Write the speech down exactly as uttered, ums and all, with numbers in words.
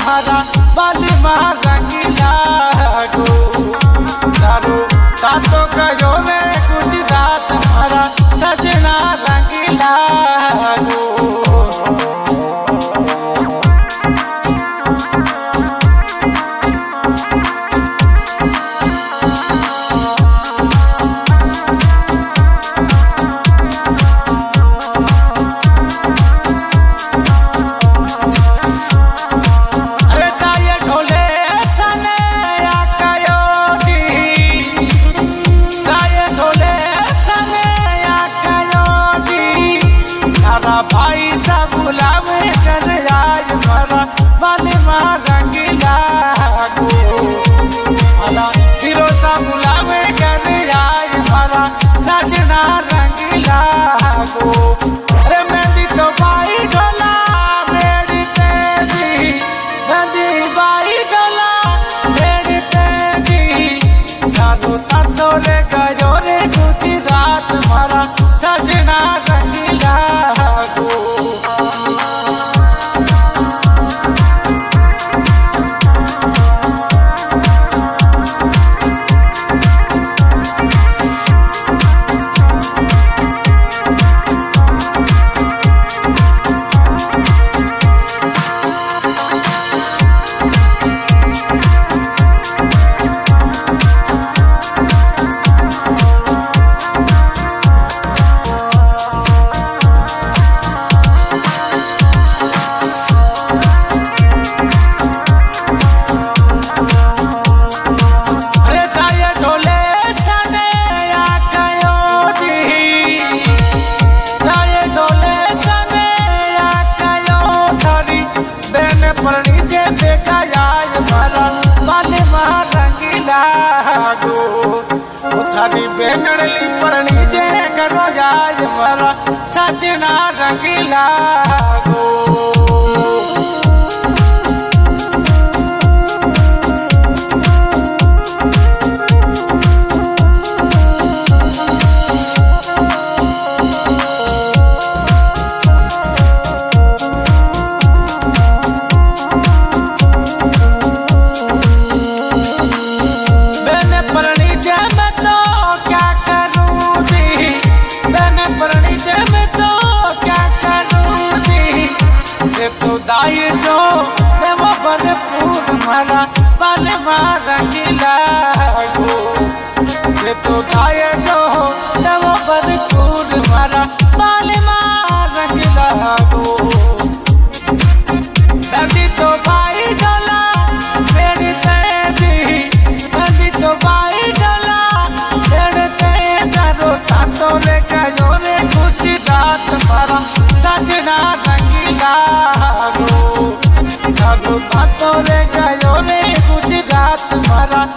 मारा बाली माँ रंगीला गो तारो तातो कहो रे गुजरात मारा सजना रंगीला गो। भाई सब बुलावे कर आज मारा बाली माँ रंगीला गो मारा हीरो सब बुलावे कर आज मारा सजना रंगीला गो। अरे मेहंदी तो बाई डोला मेरी तेरी मेहंदी बाई डोला मेरी तेरी तारो तातो रे गयो रे गुजरात मारा सजना रंगीला। थारी बेनड़ली परणी जे करो जाज मारा सजना रंगीला गो। तो दाई जो देवो भरपूर मारा बाली माँ रंगीला गो। ये तो दाई जो देवो भरपूर मारा बाली माँ रंगीला गो। नदी तो बाई डोला मेरी तेरी नदी तो बाई डोला मेरे तेरो तातो रे कयो रे गुजरात मारा सजना रंगीला तातो रे गयो रे गुजरात मारा